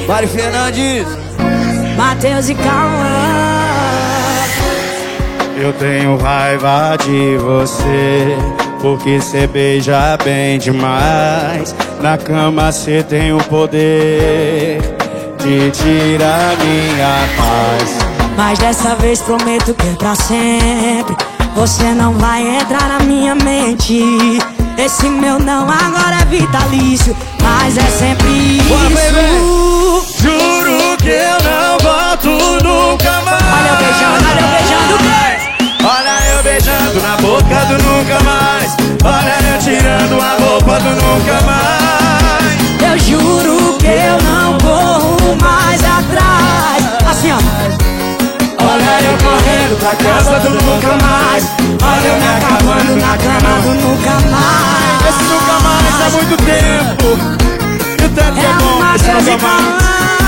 Mari Fernandes, Matheus e Cauã. Eu tenho raiva de você, porque cê beija bem demais. Na cama cê tem o poder de tirar minha paz. Mas dessa vez prometo que é pra sempre. Você não vai entrar na minha mente. Esse meu não agora é vitalício, mas é sempre isso. Bora, baby. Juro que eu não volto nunca mais. Olha eu beijando, olha eu beijando. Olha eu beijando na boca do nunca mais. Olha eu tirando a roupa do nunca mais. Eu juro que eu não corro mais atrás. Assim ó. Olha eu correndo pra casa do nunca mais. Olha eu me acabando na cama do nunca mais. Esse nunca mais há muito tempo. E o tempo é bom, esse nunca mais.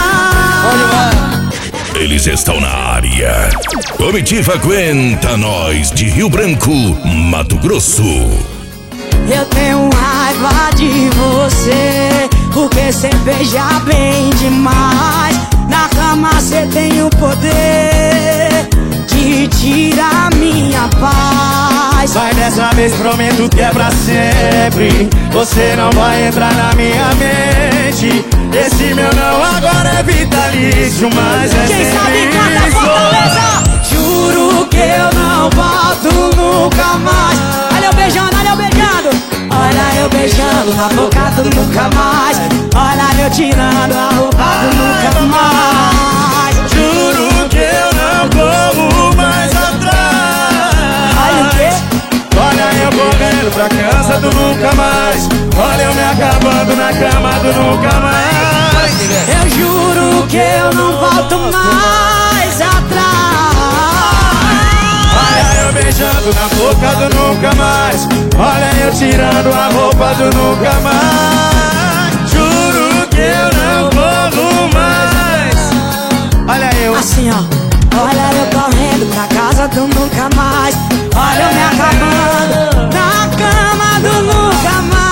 Eles estão na área. Comitiva Aguenta Nós de Rio Branco, Mato Grosso. Eu tenho raiva de você, porque cê beija bem demais. Na cama cê tem o poder de tirar minha paz. Mas dessa vez prometo que é pra sempre. Você não vai entrar na minha mente. Esse meu não agora é vitalício, mas é Quem sempre sabe canta isso. Fortaleza. Juro que eu não volto nunca mais. Olha eu beijando, olha eu beijando. Olha eu beijando na boca do nunca mais. Olha eu tirando a roupa do nunca mais. Juro que eu não corro mais atrás. Olha o quê? Olha eu correndo pra casa do nunca mais. Olha eu me acabando na cama do nunca mais. Eu juro que eu não volto mais atrás. Olha eu beijando na boca do nunca mais. Olha eu tirando a roupa do nunca mais. Juro que eu não corro mais. Olha eu Assim ó. Olha eu correndo pra casa do nunca mais. Olha eu me acabando na cama do nunca mais.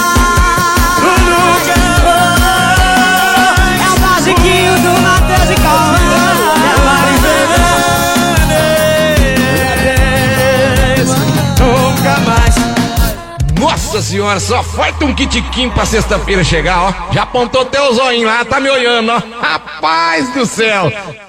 É o basiquinho do Matheus e Cauã. Nunca mais. Nossa senhora, só falta um quitiquinho pra sexta-feira chegar, ó. Já apontou teu zoinho lá, tá me olhando, ó. Rapaz do céu.